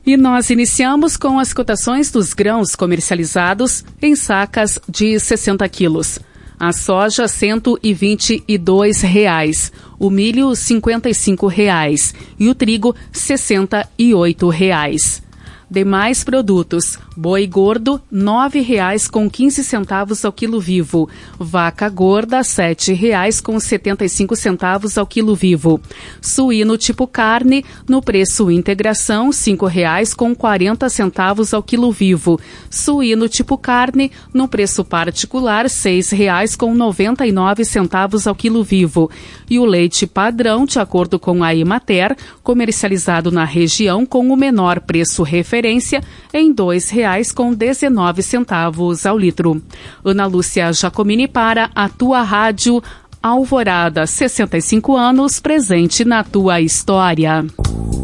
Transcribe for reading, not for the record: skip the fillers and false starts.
E nós iniciamos com as cotações dos grãos comercializados em sacas de 60 quilos. A soja, R$ 122, o milho, R$ 55 e o trigo, R$ 68. Demais produtos: boi gordo, R$ 9,15 ao quilo vivo. Vaca gorda, R$ 7,75 ao quilo vivo. Suíno tipo carne, no preço integração, R$ 5,40 ao quilo vivo. Suíno tipo carne, no preço particular, R$ 6,99 ao quilo vivo. E o leite padrão, de acordo com a Emater, comercializado na região com o menor preço referência, em R$ 2,19 ao litro. Ana Lúcia Jacomini para a tua rádio Alvorada, 65 anos, presente na tua história.